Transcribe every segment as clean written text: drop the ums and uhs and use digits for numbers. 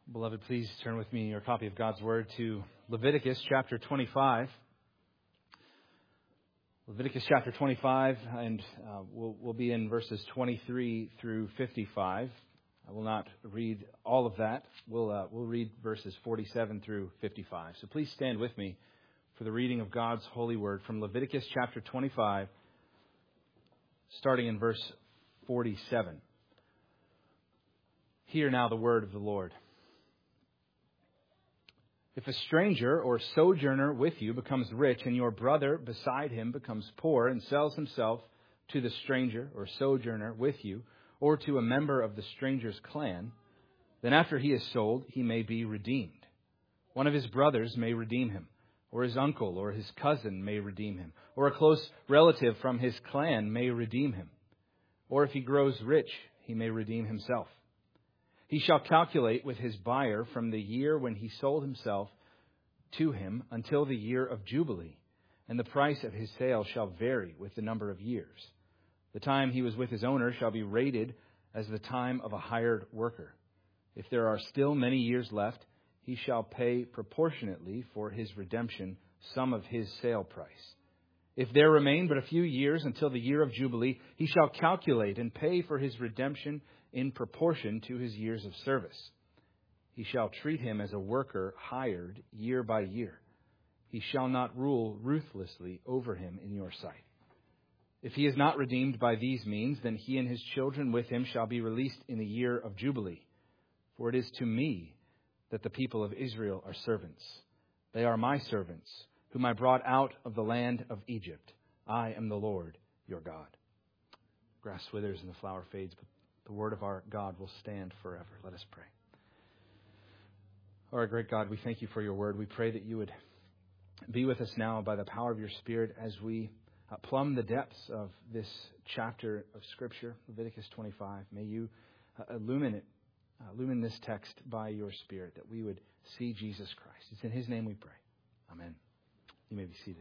Beloved, please turn with me your copy of God's Word to Leviticus chapter 25. Leviticus chapter 25, and we'll be in verses 23 through 55. I will not read all of that. We'll read verses 47 through 55. So please stand with me for the reading of God's holy word from Leviticus chapter 25, starting in verse 47. Hear now the word of the Lord. If a stranger or sojourner with you becomes rich and your brother beside him becomes poor and sells himself to the stranger or sojourner with you or to a member of the stranger's clan, then after he is sold, he may be redeemed. One of his brothers may redeem him, or his uncle or his cousin may redeem him, or a close relative from his clan may redeem him. Or if he grows rich, he may redeem himself. He shall calculate with his buyer from the year when he sold himself to him until the year of Jubilee, and the price of his sale shall vary with the number of years. The time he was with his owner shall be rated as the time of a hired worker. If there are still many years left, he shall pay proportionately for his redemption some of his sale price. If there remain but a few years until the year of Jubilee, he shall calculate and pay for his redemption in proportion to his years of service. He shall treat him as a worker hired year by year. He shall not rule ruthlessly over him in your sight. If he is not redeemed by these means, then he and his children with him shall be released in the year of Jubilee. For it is to me that the people of Israel are servants. They are my servants, whom I brought out of the land of Egypt. I am the Lord your God. Grass withers and the flower fades, but the word of our God will stand forever. Let us pray. Our great God, we thank you for your word. We pray that you would be with us now by the power of your Spirit as we plumb the depths of this chapter of Scripture, Leviticus 25. May you illumine this text by your Spirit, that we would see Jesus Christ. It's in his name we pray. Amen. You may be seated.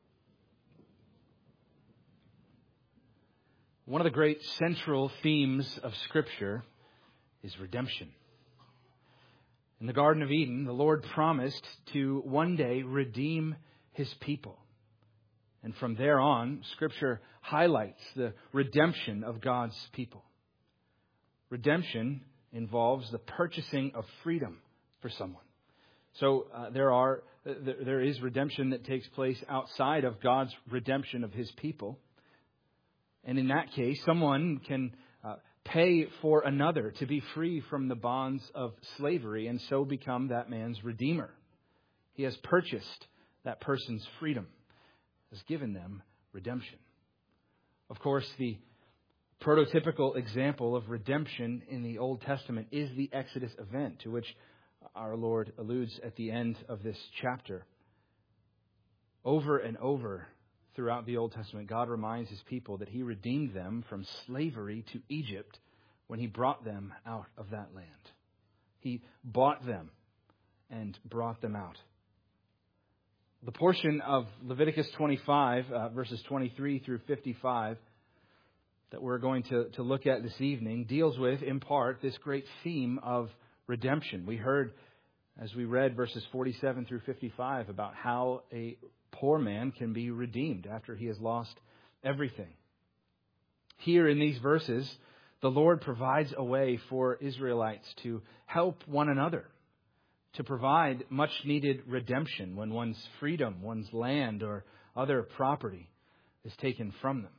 One of the great central themes of Scripture is redemption. In the Garden of Eden, the Lord promised to one day redeem his people. And from there on, Scripture highlights the redemption of God's people. Redemption involves the purchasing of freedom for someone. So there is redemption that takes place outside of God's redemption of his people. And in that case, someone can pay for another to be free from the bonds of slavery and so become that man's redeemer. He has purchased that person's freedom, has given them redemption. Of course, the prototypical example of redemption in the Old Testament is the Exodus event, to which our Lord alludes at the end of this chapter. Over and over throughout the Old Testament, God reminds his people that he redeemed them from slavery to Egypt when he brought them out of that land. He bought them and brought them out. The portion of Leviticus 25, verses 23 through 55, that we're going to look at this evening deals with, in part, this great theme of redemption. We heard, as we read verses 47 through 55, about how a poor man can be redeemed after he has lost everything. Here in these verses, the Lord provides a way for Israelites to help one another, to provide much needed redemption when one's freedom, one's land, or other property is taken from them.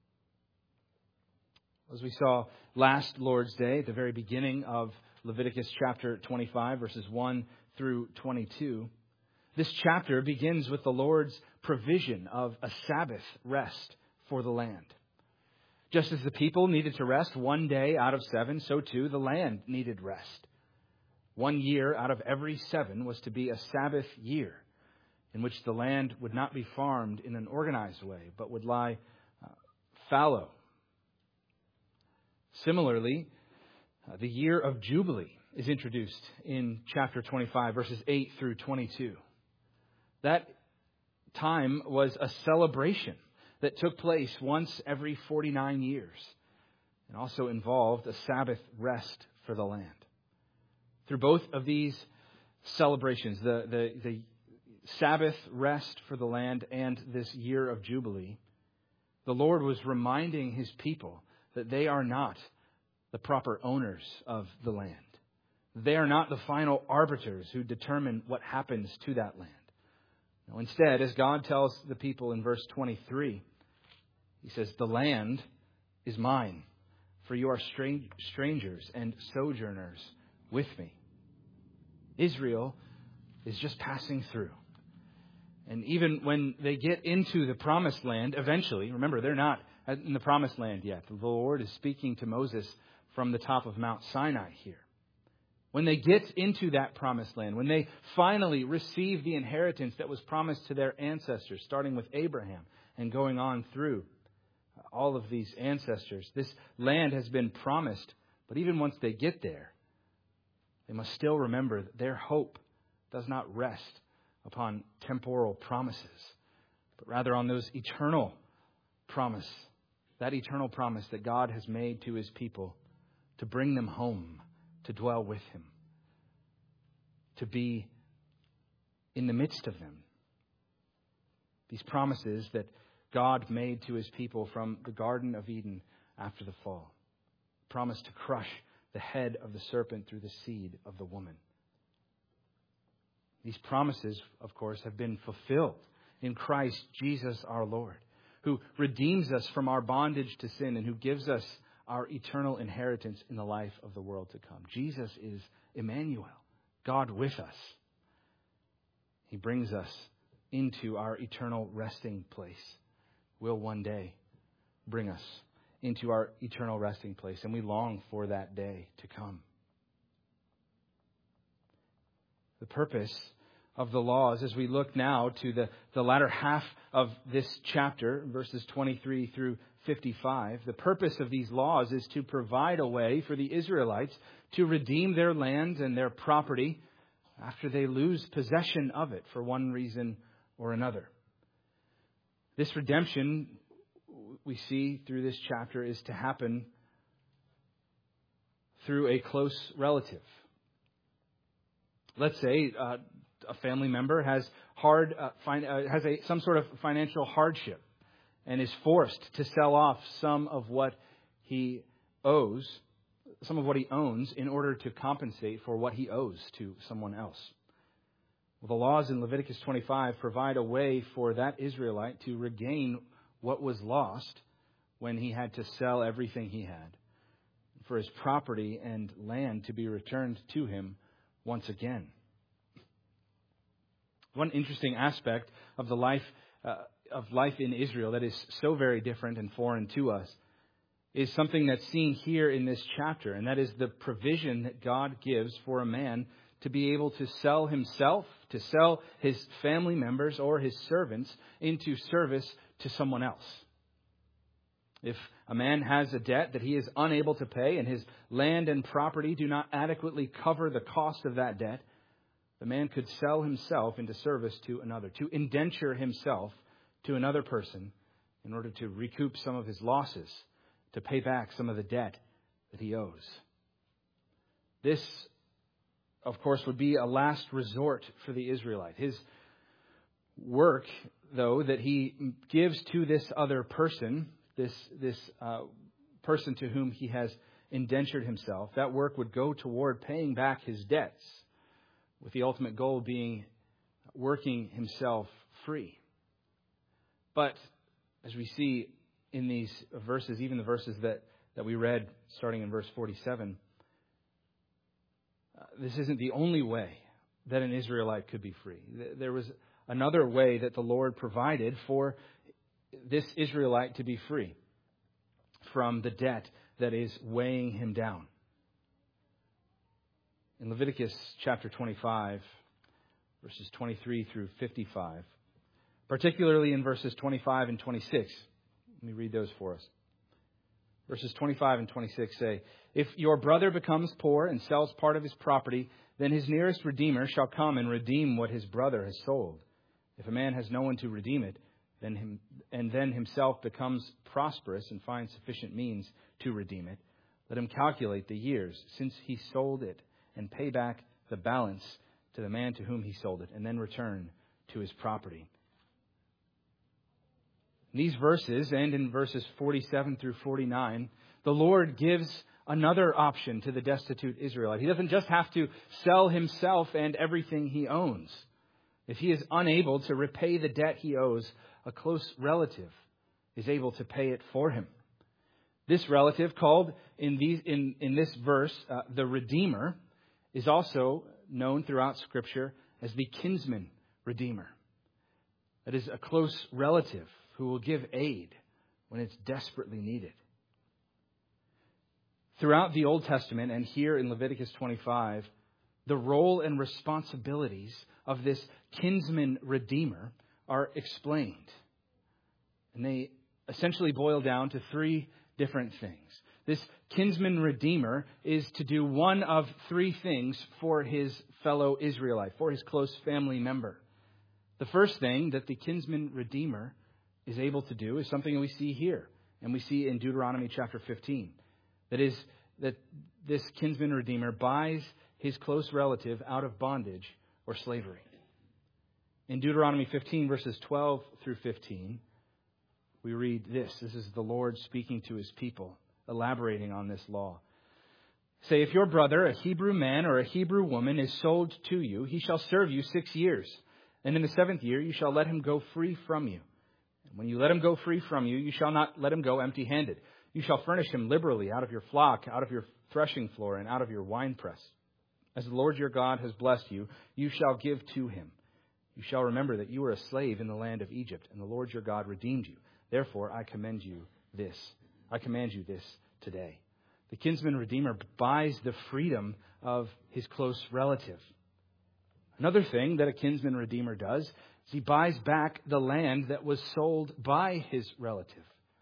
As we saw last Lord's Day, at the very beginning of Leviticus chapter 25, verses 1 through 22, this chapter begins with the Lord's provision of a Sabbath rest for the land. Just as the people needed to rest one day out of 7, so too the land needed rest. 1 year out of every 7 was to be a Sabbath year in which the land would not be farmed in an organized way, but would lie fallow. Similarly, the year of Jubilee is introduced in chapter 25, verses 8 through 22. That time was a celebration that took place once every 49 years and also involved a Sabbath rest for the land. Through both of these celebrations, the Sabbath rest for the land and this year of Jubilee, the Lord was reminding His people that they are not the proper owners of the land. They are not the final arbiters who determine what happens to that land. No, instead, as God tells the people in verse 23, He says, "The land is mine, for you are strangers and sojourners with me." Israel is just passing through. And even when they get into the promised land, eventually, remember, they're not in the promised land yet. The Lord is speaking to Moses from the top of Mount Sinai here. When they get into that promised land, when they finally receive the inheritance that was promised to their ancestors, starting with Abraham and going on through all of these ancestors, this land has been promised. But even once they get there, they must still remember that their hope does not rest upon temporal promises, but rather on those eternal promise, that eternal promise that God has made to His people to bring them home, to dwell with Him, to be in the midst of them. These promises that God made to His people from the Garden of Eden after the fall. Promise to crush the head of the serpent through the seed of the woman. These promises, of course, have been fulfilled in Christ Jesus our Lord, who redeems us from our bondage to sin and who gives us our eternal inheritance in the life of the world to come. Jesus is Emmanuel, God with us. He brings us into our eternal resting place. Will one day bring us into our eternal resting place, and we long for that day to come. The purpose of the laws, as we look now to the latter half of this chapter, verses 23 through 55, the purpose of these laws is to provide a way for the Israelites to redeem their land and their property after they lose possession of it for one reason or another. This redemption, we see through this chapter, is to happen through a close relative. Let's say a family member has some sort of financial hardship and is forced to sell off some of what he owns in order to compensate for what he owes to someone else. Well, the laws in Leviticus 25 provide a way for that Israelite to regain what was lost when he had to sell everything he had, for his property and land to be returned to him once again. One interesting aspect of the life in Israel that is so very different and foreign to us is something that's seen here in this chapter, and that is the provision that God gives for a man to be able to sell himself, to sell his family members or his servants into service to someone else. If a man has a debt that he is unable to pay and his land and property do not adequately cover the cost of that debt, the man could sell himself into service to another, to indenture himself to another person in order to recoup some of his losses, to pay back some of the debt that he owes. This, of course, would be a last resort for the Israelite. His work, though, that he gives to this other person, this person to whom he has indentured himself, that work would go toward paying back his debts, with the ultimate goal being working himself free. But as we see in these verses, even the verses that we read starting in verse 47, this isn't the only way that an Israelite could be free. There was another way that the Lord provided for this Israelite to be free from the debt that is weighing him down. In Leviticus chapter 25, verses 23 through 55, particularly in verses 25 and 26, let me read those for us. Verses 25 and 26 say, "If your brother becomes poor and sells part of his property, then his nearest redeemer shall come and redeem what his brother has sold. If a man has no one to redeem it, then himself becomes prosperous and finds sufficient means to redeem it, let him calculate the years since he sold it and pay back the balance to the man to whom he sold it, and then return to his property. In these verses, and in verses 47 through 49, the Lord gives another option to the destitute Israelite. He doesn't just have to sell himself and everything he owns. If he is unable to repay the debt he owes, a close relative is able to pay it for him. This relative, called in this verse the Redeemer, is also known throughout Scripture as the kinsman redeemer. That is a close relative who will give aid when it's desperately needed. Throughout the Old Testament and here in Leviticus 25, the role and responsibilities of this kinsman redeemer are explained. And they essentially boil down to three different things. This kinsman redeemer is to do one of three things for his fellow Israelite, for his close family member. The first thing that the kinsman redeemer is able to do is something we see here, and we see in Deuteronomy chapter 15. That is, that this kinsman redeemer buys his close relative out of bondage or slavery. In Deuteronomy 15, verses 12 through 15, we read this. This is the Lord speaking to his people, elaborating on this law. Say, if your brother, a Hebrew man or a Hebrew woman, is sold to you, he shall serve you 6 years. And in the 7th year, you shall let him go free from you. And when you let him go free from you, you shall not let him go empty-handed. You shall furnish him liberally out of your flock, out of your threshing floor, and out of your winepress. As the Lord your God has blessed you, you shall give to him. You shall remember that you were a slave in the land of Egypt, and the Lord your God redeemed you. Therefore, I command you this today. The kinsman redeemer buys the freedom of his close relative. Another thing that a kinsman redeemer does is he buys back the land that was sold by his relative.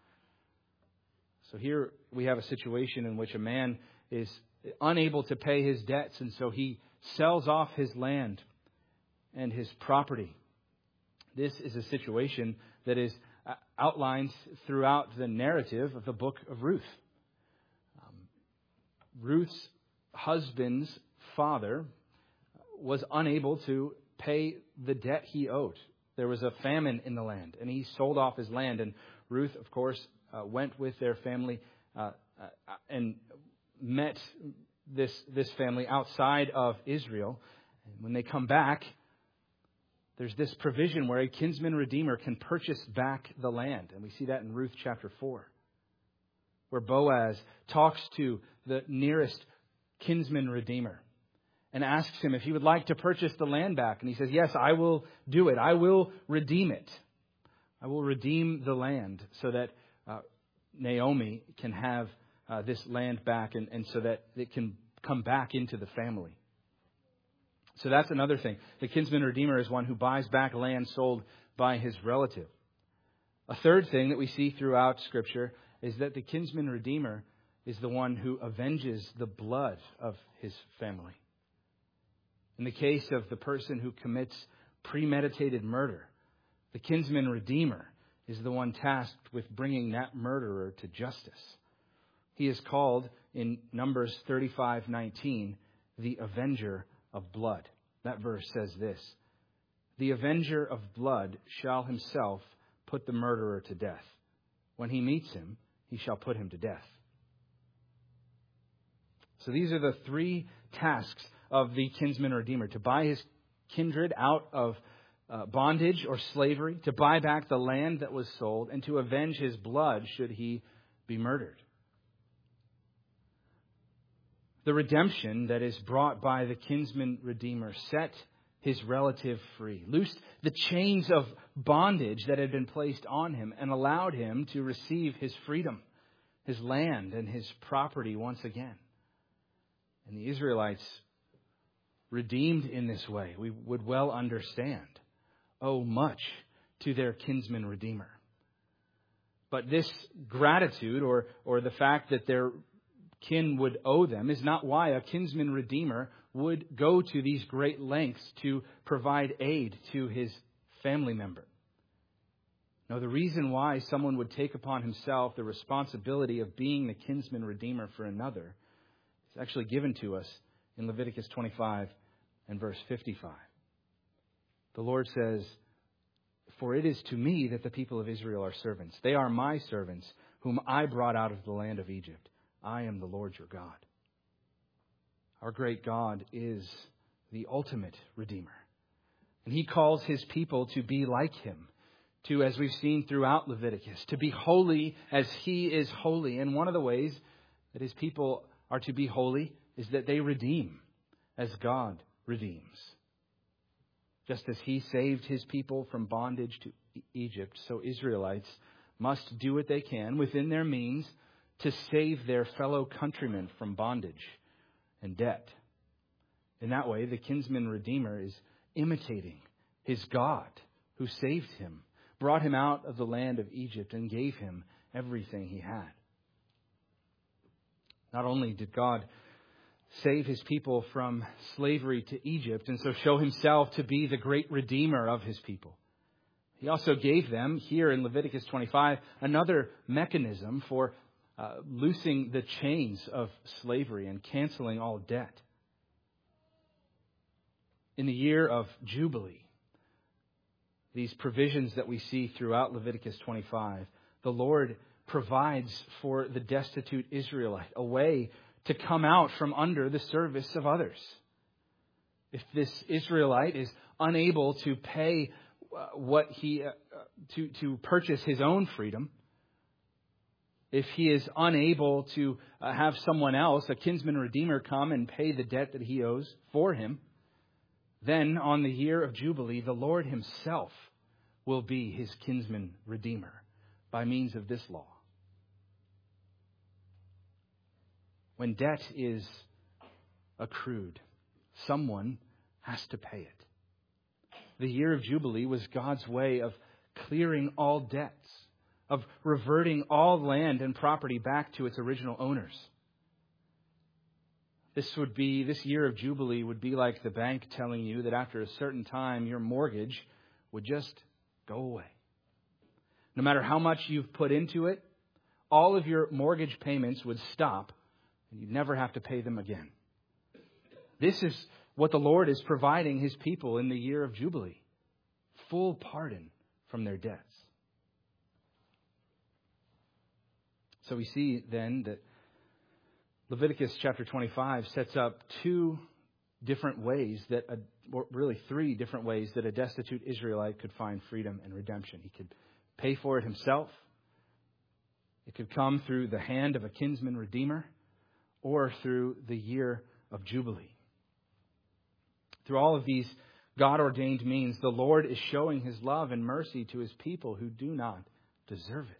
So here we have a situation in which a man is unable to pay his debts, and so he sells off his land and his property. This is a situation that is outlined throughout the narrative of the book of Ruth. Ruth's husband's father was unable to pay the debt he owed. There was a famine in the land, and he sold off his land. And Ruth, of course, went with their family and met this family outside of Israel. And when they come back, there's this provision where a kinsman redeemer can purchase back the land. And we see that in Ruth chapter 4, where Boaz talks to the nearest kinsman redeemer and asks him if he would like to purchase the land back. And he says, yes, I will do it. I will redeem it. I will redeem the land so that Naomi can have this land back and so that it can come back into the family. So that's another thing. The kinsman redeemer is one who buys back land sold by his relative. A third thing that we see throughout Scripture is that the kinsman redeemer is the one who avenges the blood of his family. In the case of the person who commits premeditated murder, the kinsman redeemer is the one tasked with bringing that murderer to justice. He is called in Numbers 35:19 the avenger of blood. That verse says this: the avenger of blood shall himself put the murderer to death. When he meets him, he shall put him to death. So these are the three tasks of the kinsman redeemer: to buy his kindred out of bondage or slavery, to buy back the land that was sold, and to avenge his blood should he be murdered. The redemption that is brought by the kinsman redeemer set his relative free, loosed the chains of bondage that had been placed on him, and allowed him to receive his freedom, his land, and his property once again. And the Israelites, redeemed in this way, we would well understand, owe much to their kinsman redeemer. But this gratitude or the fact that their kin would owe them is not why a kinsman redeemer would go to these great lengths to provide aid to his family member. No, the reason why someone would take upon himself the responsibility of being the kinsman redeemer for another is actually given to us in Leviticus 25 and verse 55. The Lord says, "For it is to me that the people of Israel are servants. They are my servants, whom I brought out of the land of Egypt. I am the Lord your God." Our great God is the ultimate Redeemer. And He calls His people to be like Him, to, as we've seen throughout Leviticus, to be holy as He is holy. And one of the ways that His people are to be holy is that they redeem as God redeems. Just as He saved His people from bondage to Egypt, so Israelites must do what they can within their means to save their fellow countrymen from bondage and debt. In that way, the kinsman redeemer is imitating his God who saved him, brought him out of the land of Egypt, and gave him everything he had. Not only did God save His people from slavery to Egypt and so show Himself to be the great Redeemer of His people, He also gave them, here in Leviticus 25, another mechanism for loosing the chains of slavery and canceling all debt. In the year of Jubilee, these provisions that we see throughout Leviticus 25, the Lord provides for the destitute Israelite a way to come out from under the service of others. If this Israelite is unable to pay to purchase his own freedom, if he is unable to have someone else, a kinsman redeemer, come and pay the debt that he owes for him, then on the year of Jubilee, the Lord Himself will be his kinsman redeemer by means of this law. When debt is accrued, someone has to pay it. The year of Jubilee was God's way of clearing all debts, of reverting all land and property back to its original owners. This year of Jubilee would be like the bank telling you that after a certain time, your mortgage would just go away. No matter how much you've put into it, all of your mortgage payments would stop, and you'd never have to pay them again. This is what the Lord is providing His people in the year of Jubilee. Full pardon from their debts. So we see then that Leviticus chapter 25 sets up three different ways that a destitute Israelite could find freedom and redemption. He could pay for it himself. It could come through the hand of a kinsman redeemer, or through the year of Jubilee. Through all of these God-ordained means, the Lord is showing His love and mercy to His people who do not deserve it.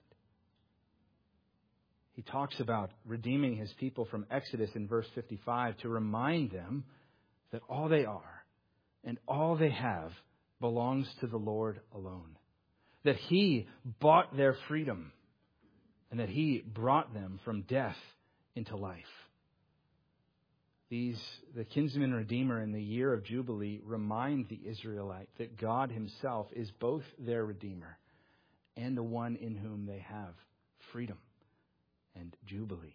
He talks about redeeming His people from Exodus in verse 55 to remind them that all they are and all they have belongs to the Lord alone. That He bought their freedom and that He brought them from death into life. The kinsman redeemer in the year of Jubilee remind the Israelite that God Himself is both their Redeemer and the one in whom they have freedom and Jubilee.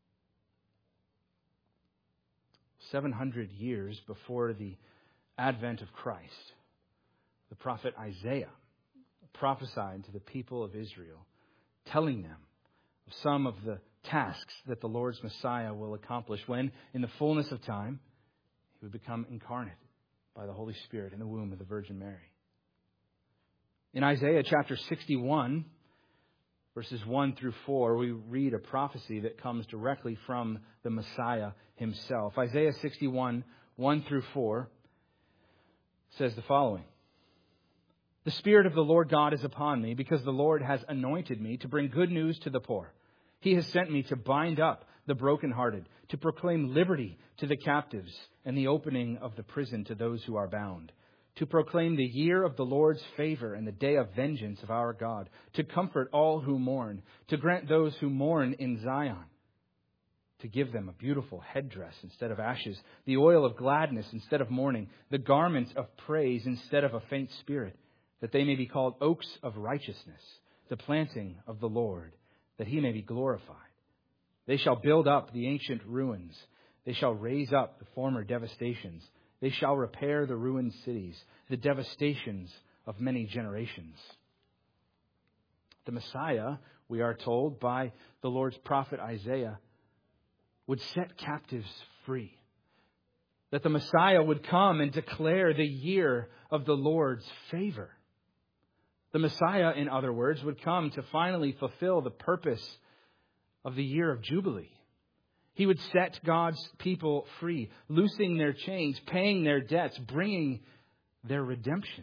700 years before the advent of Christ, the prophet Isaiah prophesied to the people of Israel, telling them of some of the tasks that the Lord's Messiah will accomplish when, in the fullness of time, He would become incarnate by the Holy Spirit in the womb of the Virgin Mary. In Isaiah chapter 61, verses 1 through 4, we read a prophecy that comes directly from the Messiah Himself. Isaiah 61, 1 through 4 says the following. "The Spirit of the Lord God is upon me, because the Lord has anointed me to bring good news to the poor. He has sent me to bind up the brokenhearted, to proclaim liberty to the captives and the opening of the prison to those who are bound, to proclaim the year of the Lord's favor and the day of vengeance of our God, to comfort all who mourn, to grant those who mourn in Zion, to give them a beautiful headdress instead of ashes, the oil of gladness instead of mourning, the garments of praise instead of a faint spirit, that they may be called oaks of righteousness, the planting of the Lord, that He may be glorified. They shall build up the ancient ruins. They shall raise up the former devastations. They shall repair the ruined cities, the devastations of many generations. The Messiah, we are told by the Lord's prophet Isaiah, would set captives free. That the Messiah would come and declare the year of the Lord's favor. The Messiah, in other words, would come to finally fulfill the purpose of the year of Jubilee. He would set God's people free, loosing their chains, paying their debts, bringing their redemption.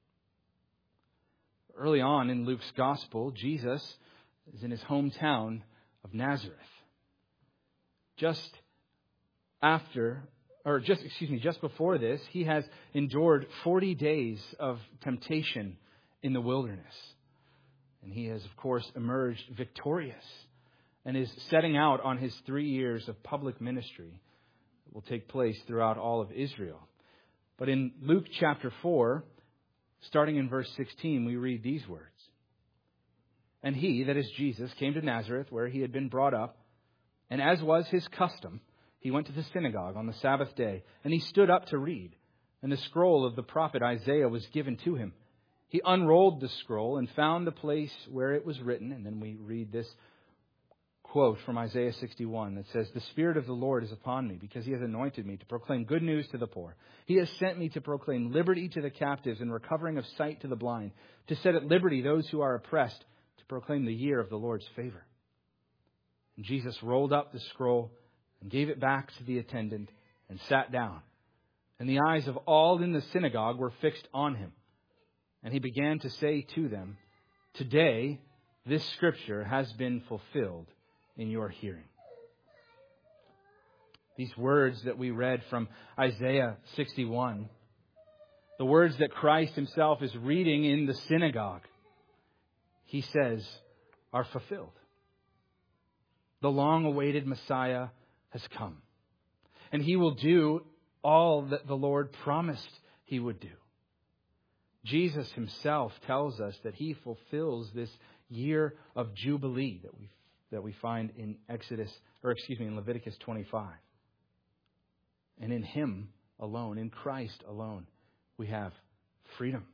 Early on in Luke's Gospel, Jesus is in his hometown of Nazareth. Just before this, he has endured 40 days of temptation in the wilderness. And he has, of course, emerged victorious and is setting out on his 3 years of public ministry that will take place throughout all of Israel. But in Luke chapter 4, starting in verse 16, we read these words. And he, that is Jesus, came to Nazareth, where he had been brought up, and as was his custom, he went to the synagogue on the Sabbath day, and he stood up to read. And the scroll of the prophet Isaiah was given to him. He unrolled the scroll and found the place where it was written. And then we read this quote from Isaiah 61 that says, "The Spirit of the Lord is upon me, because he has anointed me to proclaim good news to the poor. He has sent me to proclaim liberty to the captives and recovering of sight to the blind, to set at liberty those who are oppressed, to proclaim the year of the Lord's favor." And Jesus rolled up the scroll and gave it back to the attendant and sat down. And the eyes of all in the synagogue were fixed on him. And he began to say to them, "Today this scripture has been fulfilled in your hearing." These words that we read from Isaiah 61, the words that Christ himself is reading in the synagogue, he says, are fulfilled. The long-awaited Messiah has come. And he will do all that the Lord promised he would do. Jesus himself tells us that he fulfills this year of Jubilee that we find in in Leviticus 25. And in him alone, in Christ alone, we have freedom.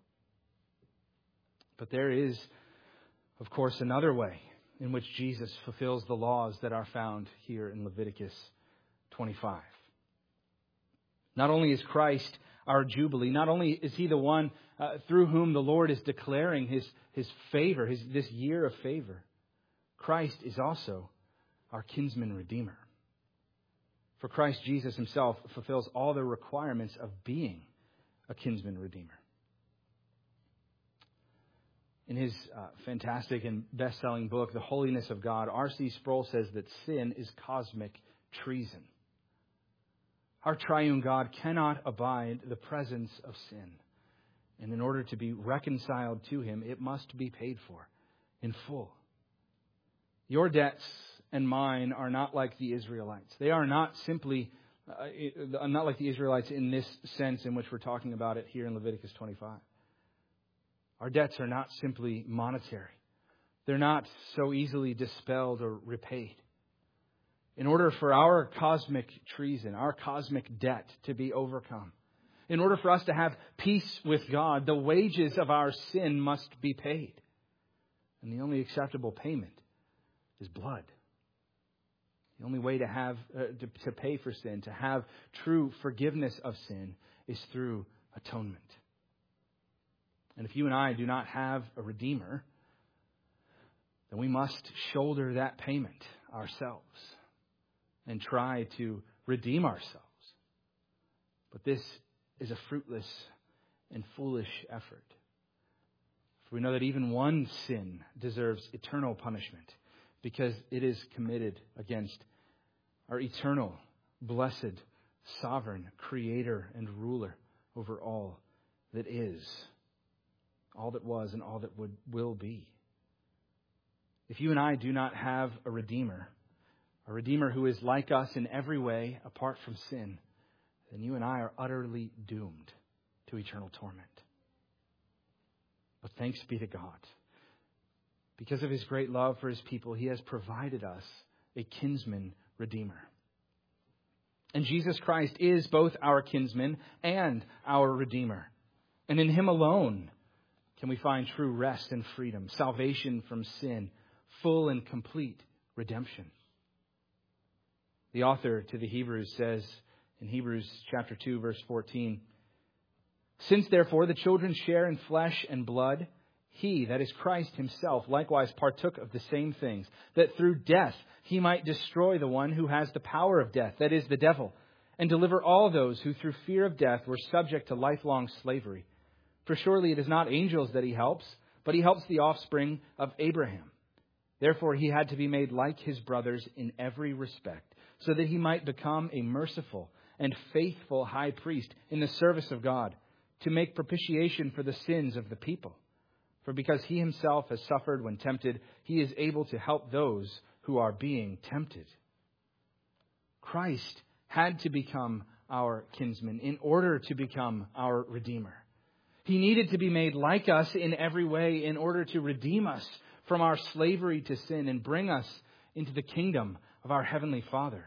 But there is, of course, another way in which Jesus fulfills the laws that are found here in Leviticus 25. Not only is Christ our Jubilee, not only is he the one through whom the Lord is declaring his favor, this year of favor, Christ is also our kinsman redeemer. For Christ Jesus himself fulfills all the requirements of being a kinsman redeemer. In his fantastic and best-selling book, The Holiness of God, R.C. Sproul says that sin is cosmic treason. Our triune God cannot abide the presence of sin. And in order to be reconciled to him, it must be paid for in full. Your debts and mine are not like the Israelites. They are not simply, not like the Israelites in this sense in which we're talking about it here in Leviticus 25. Our debts are not simply monetary. They're not so easily dispelled or repaid. In order for our cosmic treason, our cosmic debt to be overcome, in order for us to have peace with God, the wages of our sin must be paid. And the only acceptable payment is blood. The only way to have to pay for sin, to have true forgiveness of sin, is through atonement. And if you and I do not have a Redeemer, then we must shoulder that payment ourselves and try to redeem ourselves. But this is a fruitless and foolish effort. For we know that even one sin deserves eternal punishment because it is committed against our eternal, blessed, sovereign Creator and ruler over all that is, all that was, and all that will be. If you and I do not have a Redeemer who is like us in every way apart from sin, then you and I are utterly doomed to eternal torment. But thanks be to God. Because of his great love for his people, he has provided us a kinsman redeemer. And Jesus Christ is both our kinsman and our Redeemer. And in Him alone can we find true rest and freedom, salvation from sin, full and complete redemption. The author to the Hebrews says in Hebrews chapter 2, verse 14, "Since therefore the children share in flesh and blood, He, that is Christ Himself, likewise partook of the same things, that through death He might destroy the one who has the power of death, that is, the devil, and deliver all those who through fear of death were subject to lifelong slavery. For surely it is not angels that He helps, but He helps the offspring of Abraham. Therefore He had to be made like His brothers in every respect, so that He might become a merciful and faithful high priest in the service of God, to make propitiation for the sins of the people. For because He Himself has suffered when tempted, He is able to help those who are being tempted." Christ had to become our kinsman in order to become our Redeemer. He needed to be made like us in every way in order to redeem us from our slavery to sin and bring us into the kingdom of our Heavenly Father.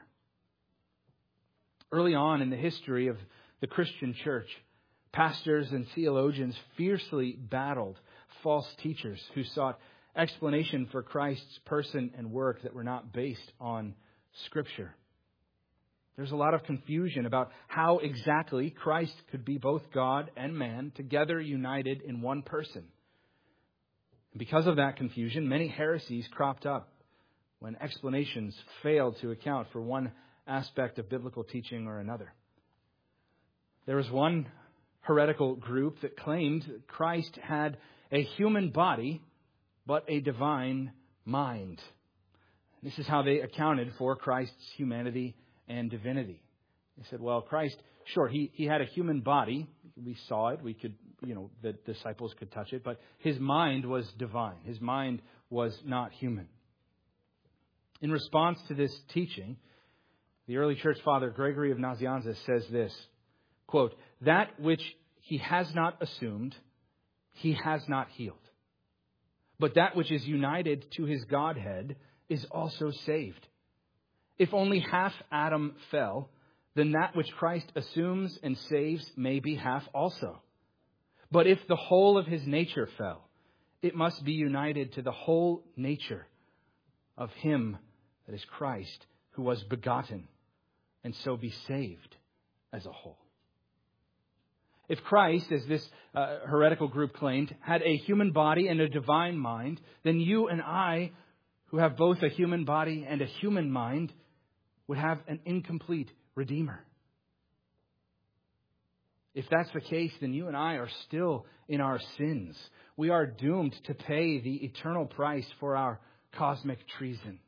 Early on in the history of the Christian church, pastors and theologians fiercely battled false teachers who sought explanation for Christ's person and work that were not based on Scripture. There's a lot of confusion about how exactly Christ could be both God and man, together united in one person. And because of that confusion, many heresies cropped up when explanations failed to account for one aspect of biblical teaching or another. There was one heretical group that claimed that Christ had a human body, but a divine mind. This is how they accounted for Christ's humanity and divinity. They said, well, Christ, sure, he had a human body. We saw it. We could, the disciples could touch it. But His mind was divine. His mind was not human. In response to this teaching, the early church father Gregory of Nazianzus says this, quote, "That which He has not assumed, He has not healed. But that which is united to His Godhead is also saved. If only half Adam fell, then that which Christ assumes and saves may be half also. But if the whole of His nature fell, it must be united to the whole nature of Him, that is Christ, who was begotten, and so be saved as a whole." If Christ, as this heretical group claimed, had a human body and a divine mind, then you and I, who have both a human body and a human mind, would have an incomplete Redeemer. If that's the case, then you and I are still in our sins. We are doomed to pay the eternal price for our cosmic treason.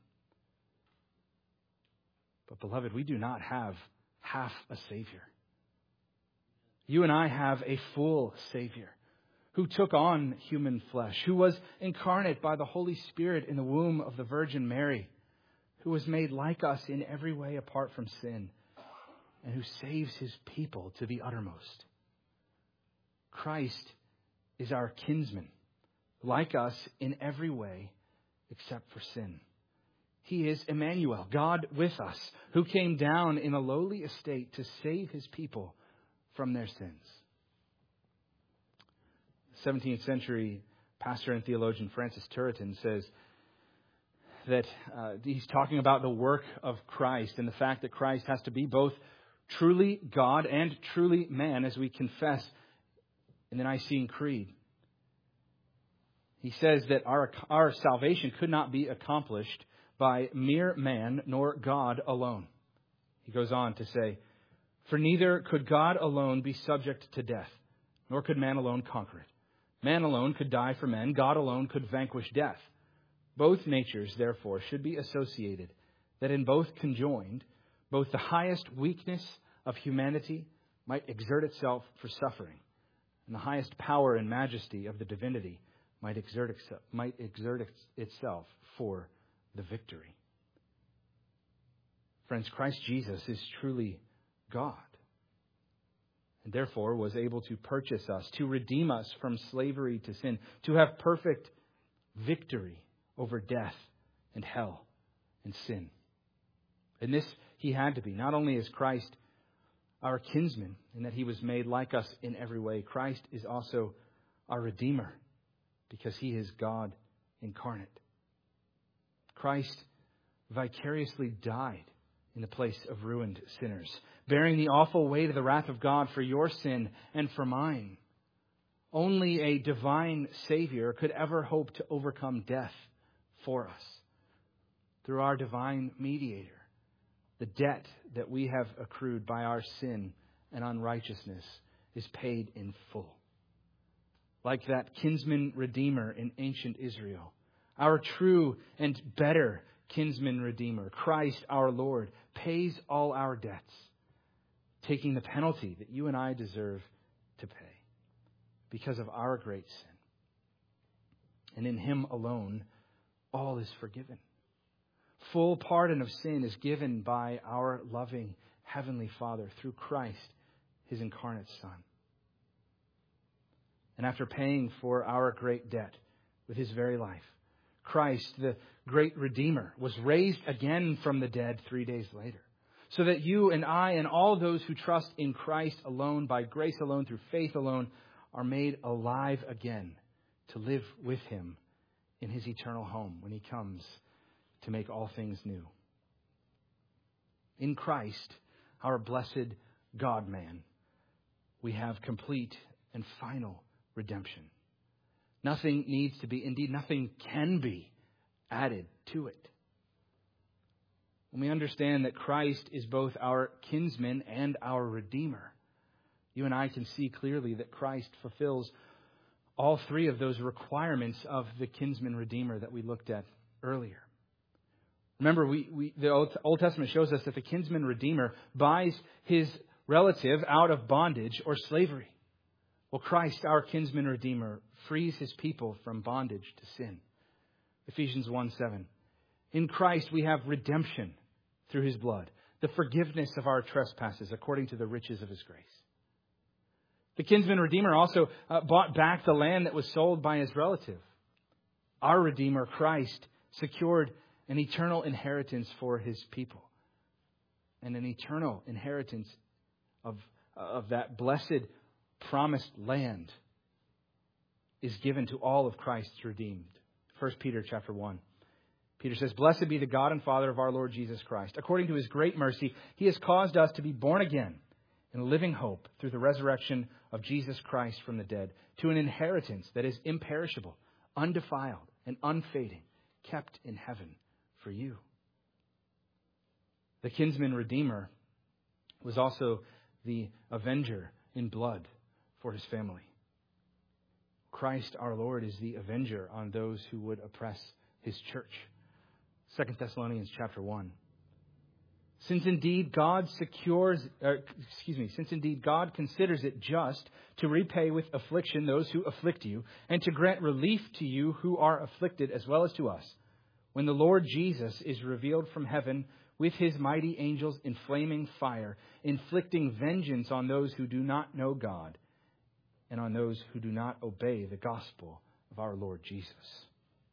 But beloved, we do not have half a Savior. You and I have a full Savior who took on human flesh, who was incarnate by the Holy Spirit in the womb of the Virgin Mary, who was made like us in every way apart from sin, and who saves His people to the uttermost. Christ is our kinsman, like us in every way except for sin. He is Emmanuel, God with us, who came down in a lowly estate to save His people from their sins. 17th century pastor and theologian Francis Turretin says that he's talking about the work of Christ and the fact that Christ has to be both truly God and truly man, as we confess in the Nicene Creed. He says that our salvation could not be accomplished by mere man nor God alone. He goes on to say, "For neither could God alone be subject to death, nor could man alone conquer it. Man alone could die for men. God alone could vanquish death. Both natures, therefore, should be associated, that in both conjoined, both the highest weakness of humanity might exert itself for suffering, and the highest power and majesty of the divinity might exert itself for the victory." Friends, Christ Jesus is truly God, and therefore was able to purchase us, to redeem us from slavery to sin, to have perfect victory over death and hell and sin. And this he had to be. Not only is Christ our kinsman in that he was made like us in every way, Christ is also our Redeemer because he is God incarnate. Christ vicariously died in the place of ruined sinners, bearing the awful weight of the wrath of God for your sin and for mine. Only a divine Savior could ever hope to overcome death for us. Through our divine mediator, the debt that we have accrued by our sin and unrighteousness is paid in full. Like that kinsman redeemer in ancient Israel, our true and better kinsman redeemer, Christ our Lord, pays all our debts, taking the penalty that you and I deserve to pay because of our great sin. And in him alone, all is forgiven. Full pardon of sin is given by our loving Heavenly Father through Christ, his incarnate Son. And after paying for our great debt with his very life, Christ, the great Redeemer, was raised again from the dead 3 days later, so that you and I and all those who trust in Christ alone, by grace alone, through faith alone, are made alive again to live with him in his eternal home when he comes to make all things new. In Christ, our blessed God-man, we have complete and final redemption. Nothing needs to be, indeed nothing can be added to it. When we understand that Christ is both our kinsman and our Redeemer, you and I can see clearly that Christ fulfills all three of those requirements of the kinsman Redeemer that we looked at earlier. Remember, the Old Testament shows us that the kinsman Redeemer buys his relative out of bondage or slavery. Well, Christ, our kinsman Redeemer, frees his people from bondage to sin. Ephesians 1:7. In Christ we have redemption through his blood, the forgiveness of our trespasses according to the riches of his grace. The kinsman Redeemer also bought back the land that was sold by his relative. Our Redeemer, Christ, secured an eternal inheritance for his people. And an eternal inheritance of that blessed promised land is given to all of Christ's redeemed. 1 Peter chapter 1. Peter says, "Blessed be the God and Father of our Lord Jesus Christ. According to his great mercy, he has caused us to be born again in a living hope through the resurrection of Jesus Christ from the dead, to an inheritance that is imperishable, undefiled, and unfading, kept in heaven for you." The kinsman Redeemer was also the avenger in blood for his family. Christ our Lord is the avenger on those who would oppress his church. 2 Thessalonians chapter 1. Since indeed God considers it just to repay with affliction those who afflict you, and to grant relief to you who are afflicted as well as to us, when the Lord Jesus is revealed from heaven with his mighty angels in flaming fire, inflicting vengeance on those who do not know God and on those who do not obey the gospel of our Lord Jesus.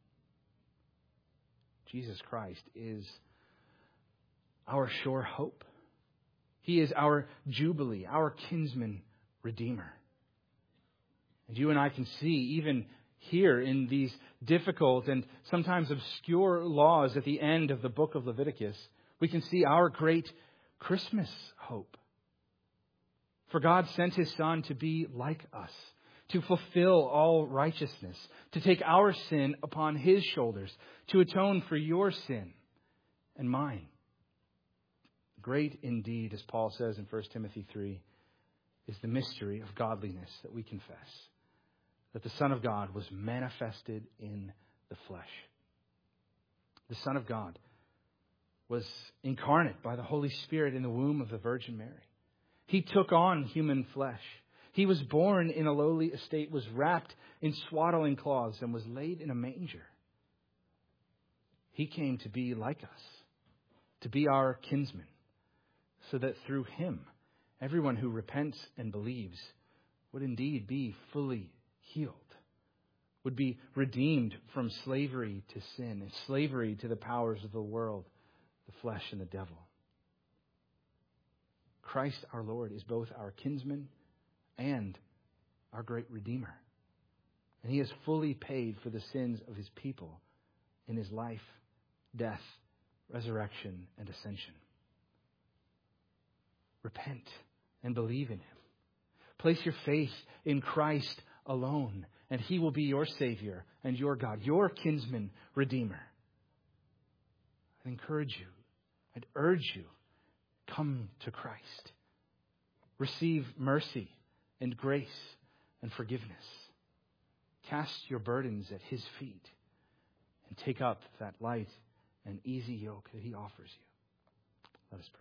Jesus Christ is our sure hope. He is our jubilee, our kinsman Redeemer. And you and I can see, even here in these difficult and sometimes obscure laws at the end of the book of Leviticus, we can see our great Christmas hope. For God sent his Son to be like us, to fulfill all righteousness, to take our sin upon his shoulders, to atone for your sin and mine. Great indeed, as Paul says in 1 Timothy 3, is the mystery of godliness that we confess, that the Son of God was manifested in the flesh. The Son of God was incarnate by the Holy Spirit in the womb of the Virgin Mary. He took on human flesh. He was born in a lowly estate, was wrapped in swaddling cloths, and was laid in a manger. He came to be like us, to be our kinsman, so that through him, everyone who repents and believes would indeed be fully healed, would be redeemed from slavery to sin and slavery to the powers of the world, the flesh and the devil. Christ our Lord is both our kinsman and our great Redeemer. And He has fully paid for the sins of His people in His life, death, resurrection, and ascension. Repent and believe in Him. Place your faith in Christ alone, and He will be your Savior and your God, your kinsman Redeemer. I encourage you, I'd urge you, come to Christ. Receive mercy and grace and forgiveness. Cast your burdens at His feet and take up that light and easy yoke that He offers you. Let us pray.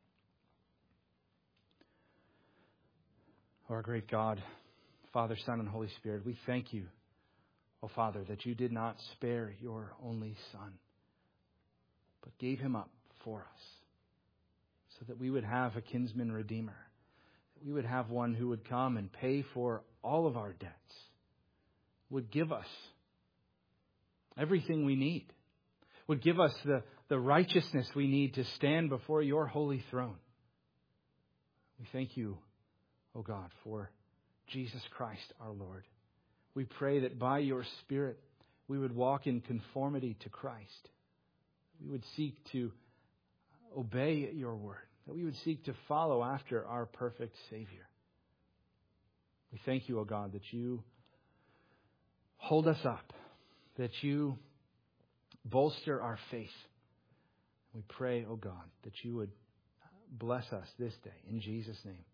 Our great God, Father, Son, and Holy Spirit, we thank you, O Father, that you did not spare your only Son, but gave Him up for us so that we would have a kinsman Redeemer, that we would have one who would come and pay for all of our debts, would give us everything we need, would give us the righteousness we need to stand before your holy throne. We thank you, O God, for Jesus Christ our Lord. We pray that by your Spirit we would walk in conformity to Christ. We would seek to obey your word, that we would seek to follow after our perfect Savior. We thank you, O God, that you hold us up, that you bolster our faith. We pray, O God, that you would bless us this day. In Jesus' name.